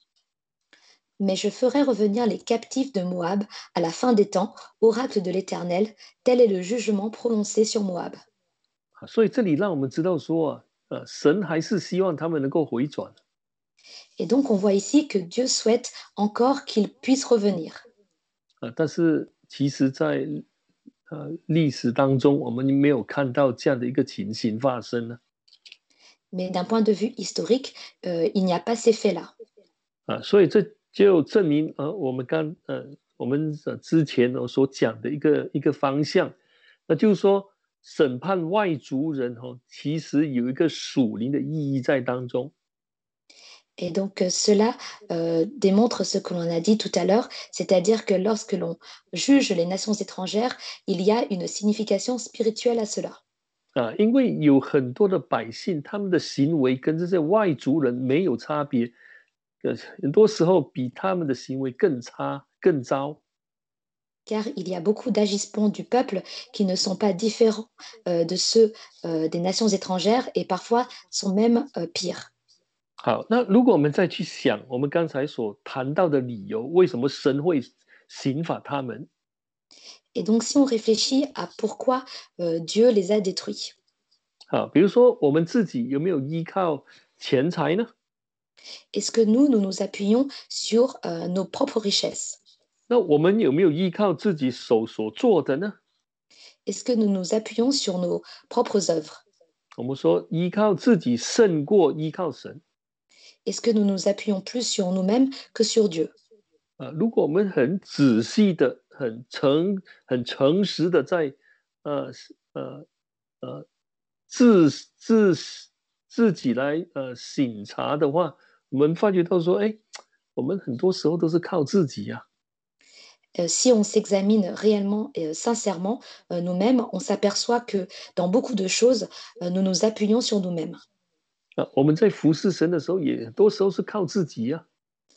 Mais je ferai revenir les captifs de Moab à la fin des temps, oracle de l'Éternel, tel est le jugement prononcé sur Moab. 啊，所以这里让我们知道说啊，呃，神还是希望他们能够回转。 Et donc on voit ici que Dieu souhaite encore qu'ils puissent revenir. 啊，但是其实在，呃历史当中，我们没有看到这样的一个情形发生呢。 Mais d'un point de vue historique, euh, il n'y a pas ces faits-là. 啊，所以这就证明呃，我们刚呃我们呃之前哦所讲的一个一个方向，那就是说审判外族人哦，其实有一个属灵的意义在当中。 Et donc euh, cela euh, démontre ce que l'on a dit tout à l'heure, c'est-à-dire que lorsque l'on juge les nations étrangères, il y a une signification spirituelle à cela. 啊，因为有很多的百姓，他们的行为跟这些外族人没有差别，呃，很多时候比他们的行为更差、更糟。 Car il y a beaucoup d'agissements du peuple qui ne sont pas différents euh, de ceux euh, des nations étrangères et parfois sont même euh, pires. 好，那如果我们再去想我们刚才所谈到的理由，为什么神会刑罚他们？ Et donc si on réfléchit à pourquoi euh, Dieu les a détruits, 好，比如说我们自己有没有依靠钱财呢？ est-ce que nous, nous nous appuyons sur euh, nos propres richesses? 那我们有没有依靠自己手所做的呢？ Est-ce que nous nous appuyons sur nos propres œuvres? 我们说依靠自己胜过依靠神。 Est-ce que nous nous appuyons plus sur nous-mêmes que sur Dieu? 啊，如果我们很仔细的、很诚、很诚实的在，呃呃呃自自自己来呃省察的话，我们发觉到说，哎，我们很多时候都是靠自己呀、 Euh, si on s'examine réellement et euh, sincèrement euh, nous-mêmes, on s'aperçoit que dans beaucoup de choses, euh, nous nous appuyons sur nous-mêmes. 啊，我们在服侍神的时候，也很多时候是靠自己啊。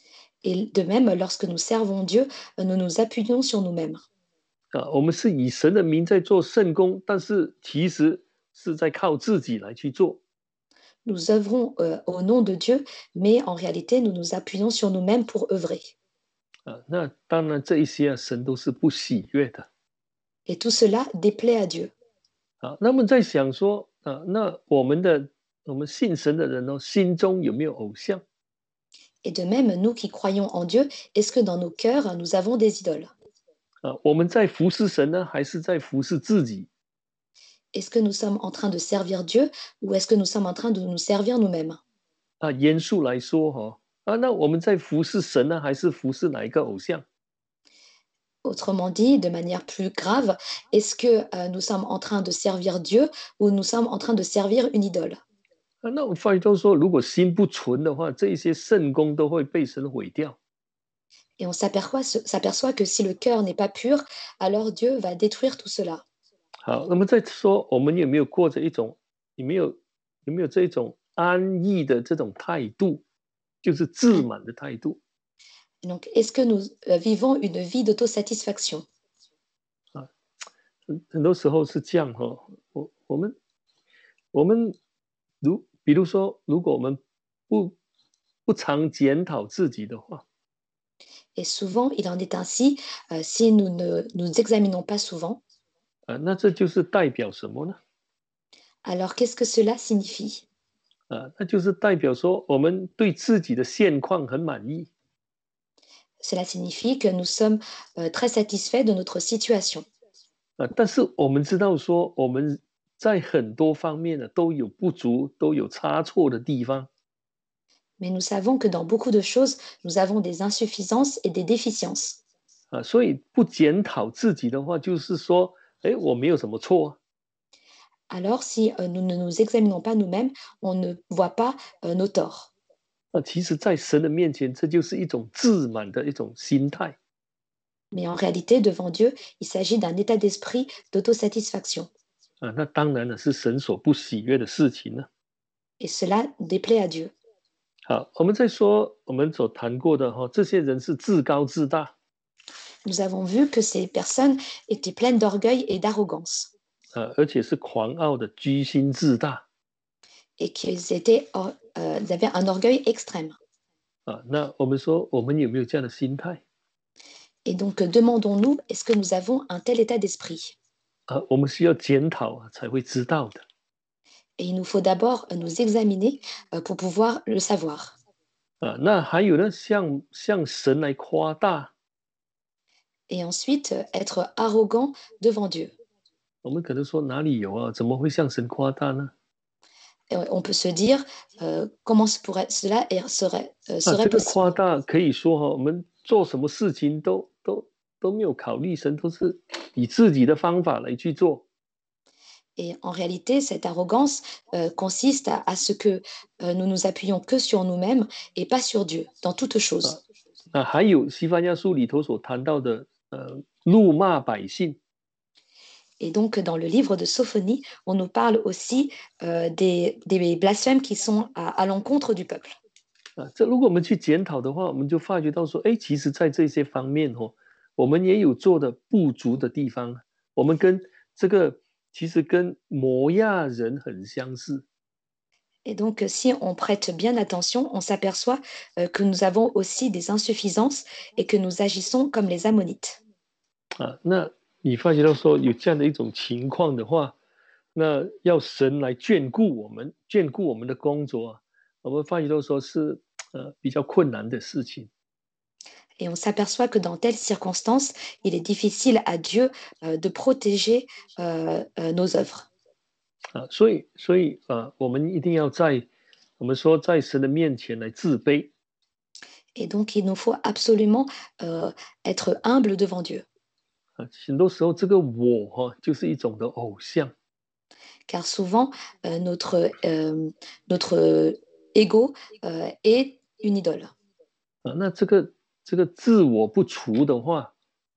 Et de même, lorsque nous servons Dieu, euh, nous nous appuyons sur nous-mêmes. 啊，我们是以神的名在做圣工，但是其实是在靠自己来去做。 Nous œuvrons euh, au nom de Dieu, mais en réalité, nous nous appuyons sur nous-mêmes pour œuvrer. 啊，那当然这一些啊，神都是不喜悦的。 Et tout cela déplaît à Dieu. 啊，那么在想说，啊，那我们的我们信神的人哦，心中有没有偶像？ Et de même, nous qui croyons en Dieu, est-ce que dans nos cœurs, nous avons des idoles? 啊，我们在服侍神呢，还是在服侍自己？ Est-ce que nous sommes en train de servir Dieu ou est-ce que nous sommes en train de nous servir nous-mêmes? 啊，严肃来说哈、哦，啊，那我们在服侍神呢，还是服侍哪一个偶像？ Autrement dit, de manière plus grave, est-ce que euh, nous sommes en train de servir Dieu ou nous sommes en train de servir une idole? 啊，那我发觉到说，如果心不纯的话，这一些圣功都会被神毁掉。 Et on s'aperçoit, s'aperçoit que si le cœur n'est pas pur, alors Dieu va détruire tout cela. 好，那么再说，我们有没有过着一种，有没有有没有这种安逸的这种态度，就是自满的态度？ Et donc, est-ce que nous euh, vivons une vie d'autosatisfaction? 啊，很很多时候是这样哈、哦。我我们我们如比如说，如果我们不不常检讨自己的话， Et souvent, il en est ainsi euh, si nous ne nous examinons pas souvent. 啊，那这就是代表什么呢？ Alors, qu'est-ce que cela signifie? 啊，那就是代表说我们对自己的现况很满意。 Cela signifie que nous sommes euh, très satisfaits de notre situation. 啊，但是我们知道说我们在很多方面呢都有不足，都有差错的地方。 Mais nous savons que dans beaucoup de choses, nous avons des insuffisances et des déficiences. 啊，所以不检讨自己的话，就是说，哎，我没有什么错啊。 Alors, si euh, nous ne nous examinons pas nous-mêmes, on ne voit pas euh, nos torts. 啊，其实，在神的面前，这就是一种自满的一种心态。 Mais en réalité, devant Dieu, il s'agit d'un état d'esprit d'autosatisfaction. 啊，那当然了，是神所不喜悦的事情呢。 Et cela déplaît à Dieu. 好，我们再说我们所谈过的哈，这些人是自高自大。 Nous avons vu que ces personnes étaient pleines d'orgueil et d'arrogance 啊，而且是狂傲的，居心自大。 et qu'ils étaient, or- euh, ils avaient un orgueil extrême. 啊，那我们说，我们有没有这样的心态？ Et donc, euh, demandons-nous, est-ce que nous avons un tel état d'esprit? 啊，我们需要检讨啊，才会知道的。 Et il nous faut d'abord euh, nous examiner euh, pour pouvoir le savoir. 啊，那还有呢，向向神来夸大。 Et ensuite, euh, être arrogant devant Dieu. 我们可能说哪里有啊？怎么会向神夸大呢？ Et on peut se dire, euh, comment se pourrait, cela est- serait, euh, 啊， serait 这个 possible? 夸大可以说哈、我们做什么事情都都都没有考虑神，都是以自己的方法来去做。 Et en réalité, cette arrogance euh, consiste à, à ce que euh, nous nous appuyons que sur nous-mêmes et pas sur Dieu dans toutes choses. 啊，还有西番雅书里头所谈到的，呃，怒骂百姓。 Et donc, dans le livre de Sophonie, on nous parle aussi euh, des, des blasphèmes qui sont à, à l'encontre du peuple. 啊，这如果我们去检讨的话，我们就发觉到说，哎，其实，在这些方面哦，我们也有做的不足的地方。我们跟这个其实跟摩亚人很相似。 Et donc, si on prête bien attention, on s'aperçoit euh, que nous avons aussi des insuffisances et que nous agissons comme les Ammonites. 啊，那你发觉到说有这样的一种情况的话，那要神来眷顾我们，眷顾我们的工作啊，我们发觉到说是呃比较困难的事情。 Et on s'aperçoit que dans telles circonstances, il est difficile à Dieu euh, de protéger euh, euh, nos œuvres. 啊，所以所以啊，我们一定要在我们说在神的面前来自卑。 Et donc, il nous faut absolument euh, être humble devant Dieu. 啊，很多时候这个我哈、就是一种的偶像。 Car souvent, euh, notre, euh, notre ego euh, est une idole. 啊，那这个这个自我不除的话，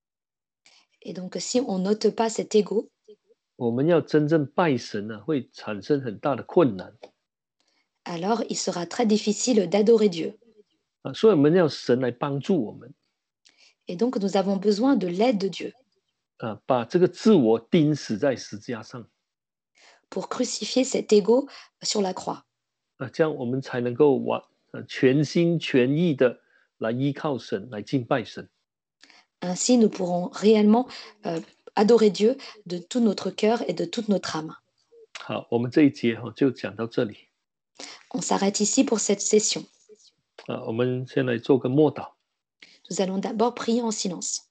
Et donc, si on n'ôte pas cet ego, 我们要真正拜神呢、会产生很大的困难。 alors il sera très difficile d'adorer Dieu. 啊，所以我们要神来帮助我们 Et donc nous avons besoin de l'aide de Dieu 啊，把这个自我钉死在十字架上 pour crucifier cet ego sur la croix. 啊，这样我们才能够完呃全心全意的来依靠神，来敬拜神。 Ainsi, nous pourrons réellement euh, adorer Dieu de tout notre cœur et de toute notre âme. 好，我们这一节哈就讲到这里 On s'arrête ici pour cette session. 啊，我们先来做个默祷。 Nous allons d'abord prier en silence.